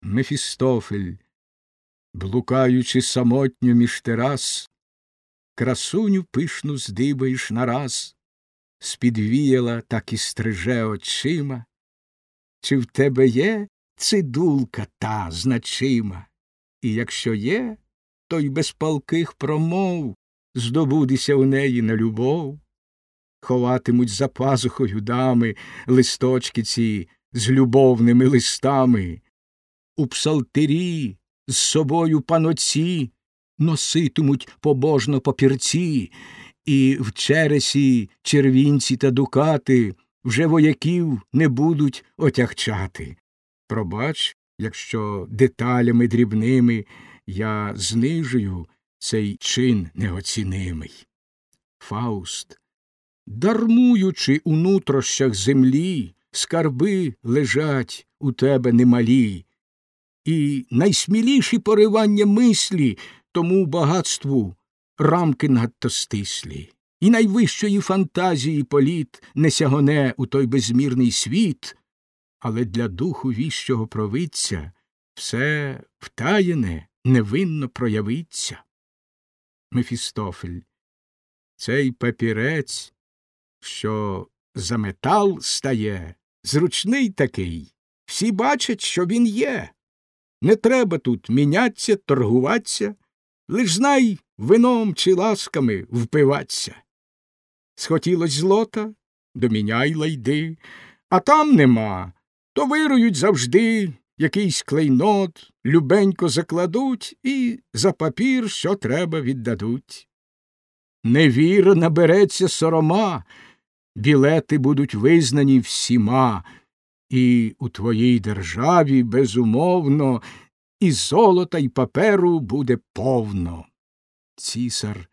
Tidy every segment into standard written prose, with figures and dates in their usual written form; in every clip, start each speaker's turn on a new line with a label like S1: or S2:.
S1: Мефістофель, блукаючи самотньо між терас, красуню пишну здибаєш нараз, з-під віяла так і стриже очима. Чи в тебе є цидулка та значима? І якщо є, то й без палких промов здобудеся у неї на любов. Ховатимуть за пазухою дами листочки ці з любовними листами. У псалтирі з собою паноці носитимуть побожно папірці, і в чересі червінці та дукати вже вояків не будуть отягчати. Пробач, якщо деталями дрібними я знижую цей чин неоцінимий. Фауст, дармуючи у нутрощах землі, скарби лежать у тебе немалі, і найсміліші поривання мислі тому багатству рамки надто стислі, і найвищої фантазії політ не сягоне у той безмірний світ, але для духу віщого провидця все втаєне невинно проявиться. Мефістофель, цей папірець, що за метал стає, зручний такий, всі бачать, що він є. Не треба тут міняться, торгуваться, лиш знай вином чи ласками впиваться. Схотілось злота, доміняй лайди, а там нема, то вирують завжди, якийсь клейнот, любенько закладуть і за папір, що треба, віддадуть. Невіра набереться сорома, білети будуть визнані всіма, і у твоїй державі, безумовно, і золота, і паперу буде повно. Цісар,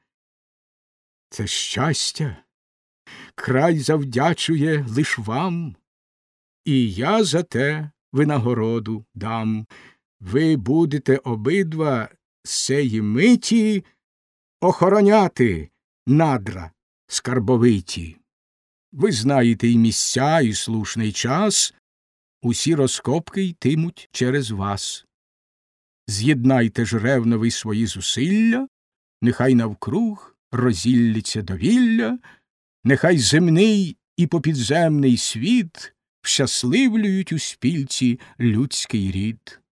S1: це щастя, край завдячує лиш вам, і я за те винагороду дам. Ви будете обидва сеї миті охороняти надра скарбовиті. Ви знаєте і місця, і слушний час, усі розкопки йтимуть через вас. З'єднайте ж ревно ви свої зусилля, нехай навкруг розіллється довілля, нехай земний і попідземний світ вщасливлюють у спільці людський рід.